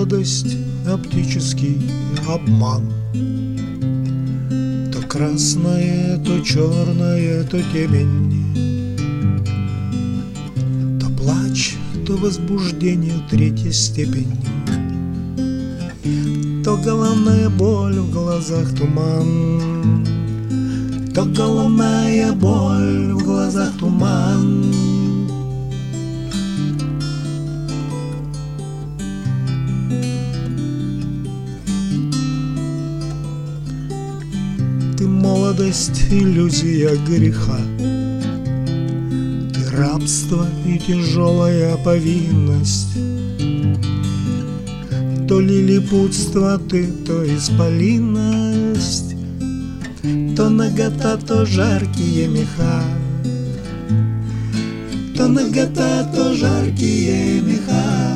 молодость оптический обман. То красное, то черное, то темень, то плач, то возбуждение третьей степени, то головная боль, в глазах туман, то головная боль, в глазах туман. Ты молодость, иллюзия греха, ты рабство и тяжелая повинность. То лилипутство ты, то исполинность, то нагота, то жаркие меха, то нагота, то жаркие меха.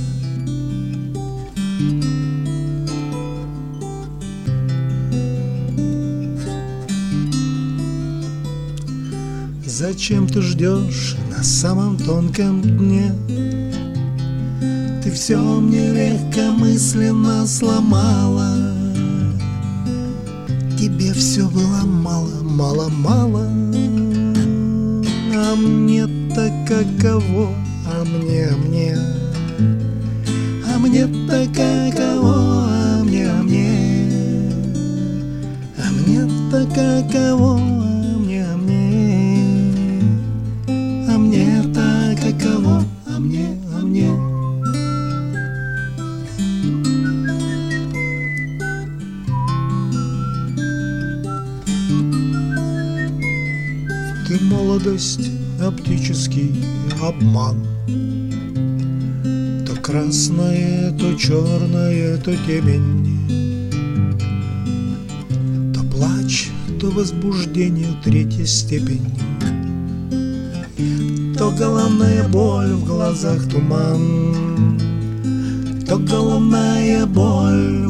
Зачем ты ждешь на самом тонком дне? Ты все мне легкомысленно сломала. Тебе все было мало, мало, мало. А мне-то каково, а мне, а мне-то каково, а мне, а мне-то каково, а мне, а мне-то каково, а мне. Ты молодость, оптический обман. То красное, то черное, то темень, то плач, то возбуждение третьей степени, то головная боль, в глазах туман, то головная боль,